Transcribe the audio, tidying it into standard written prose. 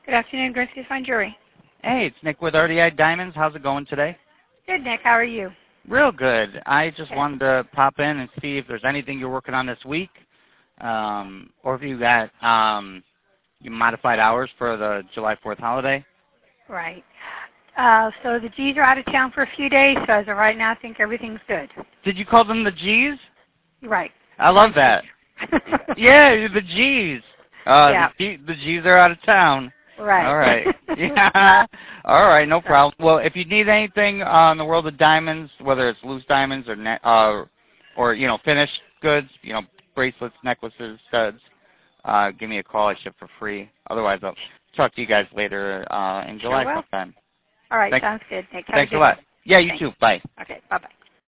Good afternoon, Gracie Fine Jewelry. Hey, it's Nick with RDI Diamonds. How's it going today? Good, Nick. How are you? Real good. I just wanted to pop in and see if there's anything you're working on this week, or if you got you modified hours for the July 4th holiday. Right. So the G's are out of town for a few days, so as of right now, I think everything's good. Did you call them the G's? Right. I love that. Yeah, the G's. Yeah. The G's are out of town. Right. All right. Yeah. All right. No problem. Well, if you need anything in the world of diamonds, whether it's loose diamonds or finished goods, bracelets, necklaces, studs, give me a call. I ship for free. Otherwise, I'll talk to you guys later in July sometime. All right. Thanks. Sounds good, Nick. Thanks a lot. Yeah, you too. Bye. Okay. Bye-bye.